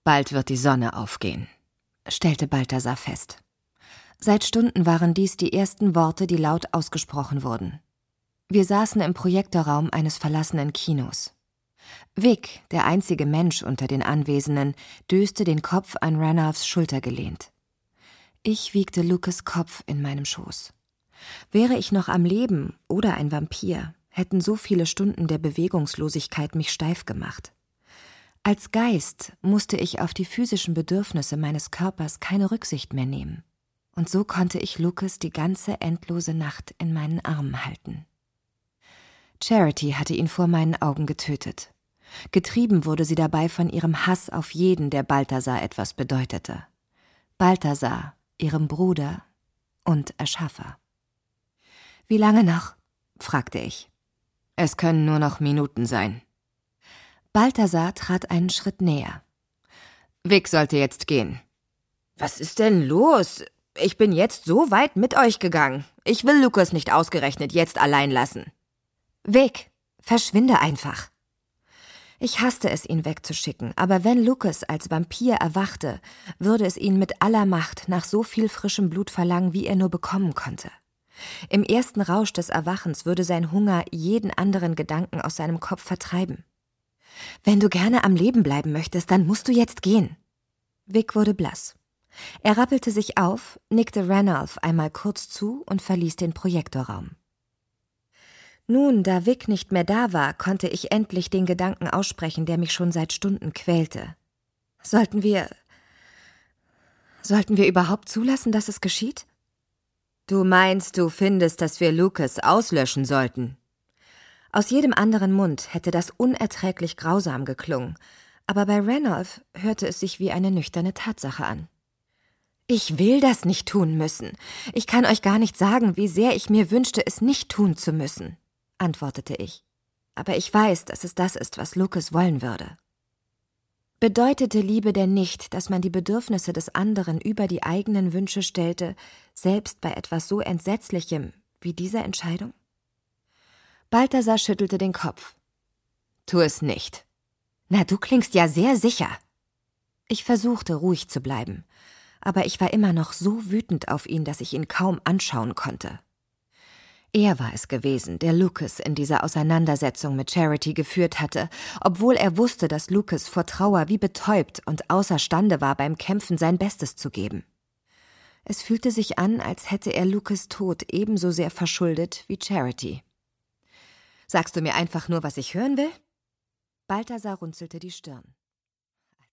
Bald wird die Sonne aufgehen, stellte Balthasar fest. Seit Stunden waren dies die ersten Worte, die laut ausgesprochen wurden. Wir saßen im Projektorraum eines verlassenen Kinos. Vic, der einzige Mensch unter den Anwesenden, döste den Kopf an Ranulphs Schulter gelehnt. Ich wiegte Lucas' Kopf in meinem Schoß. Wäre ich noch am Leben oder ein Vampir, hätten so viele Stunden der Bewegungslosigkeit mich steif gemacht. Als Geist musste ich auf die physischen Bedürfnisse meines Körpers keine Rücksicht mehr nehmen. Und so konnte ich Lucas die ganze endlose Nacht in meinen Armen halten. Charity hatte ihn vor meinen Augen getötet. Getrieben wurde sie dabei von ihrem Hass auf jeden, der Balthasar etwas bedeutete. Balthasar, ihrem Bruder und Erschaffer. »Wie lange noch?« fragte ich. »Es können nur noch Minuten sein.« Balthasar trat einen Schritt näher. »Vic sollte jetzt gehen.« »Was ist denn los? Ich bin jetzt so weit mit euch gegangen. Ich will Lucas nicht ausgerechnet jetzt allein lassen.« »Vic, verschwinde einfach.« Ich hasste es, ihn wegzuschicken, aber wenn Lucas als Vampir erwachte, würde es ihn mit aller Macht nach so viel frischem Blut verlangen, wie er nur bekommen konnte. Im ersten Rausch des Erwachens würde sein Hunger jeden anderen Gedanken aus seinem Kopf vertreiben. »Wenn du gerne am Leben bleiben möchtest, dann musst du jetzt gehen.« Vic wurde blass. Er rappelte sich auf, nickte Ranulph einmal kurz zu und verließ den Projektorraum. Nun, da Vic nicht mehr da war, konnte ich endlich den Gedanken aussprechen, der mich schon seit Stunden quälte. Sollten wir überhaupt zulassen, dass es geschieht? »Du meinst, du findest, dass wir Lucas auslöschen sollten?« Aus jedem anderen Mund hätte das unerträglich grausam geklungen, aber bei Ranulph hörte es sich wie eine nüchterne Tatsache an. »Ich will das nicht tun müssen. Ich kann euch gar nicht sagen, wie sehr ich mir wünschte, es nicht tun zu müssen«, antwortete ich. »Aber ich weiß, dass es das ist, was Lucas wollen würde.« Bedeutete Liebe denn nicht, dass man die Bedürfnisse des anderen über die eigenen Wünsche stellte, selbst bei etwas so Entsetzlichem wie dieser Entscheidung? Balthasar schüttelte den Kopf. »Tu es nicht.« »Na, du klingst ja sehr sicher.« Ich versuchte, ruhig zu bleiben, aber ich war immer noch so wütend auf ihn, dass ich ihn kaum anschauen konnte. Er war es gewesen, der Lucas in dieser Auseinandersetzung mit Charity geführt hatte, obwohl er wusste, dass Lucas vor Trauer wie betäubt und außerstande war, beim Kämpfen sein Bestes zu geben. Es fühlte sich an, als hätte er Lucas' Tod ebenso sehr verschuldet wie Charity. »Sagst du mir einfach nur, was ich hören will?« Balthasar runzelte die Stirn.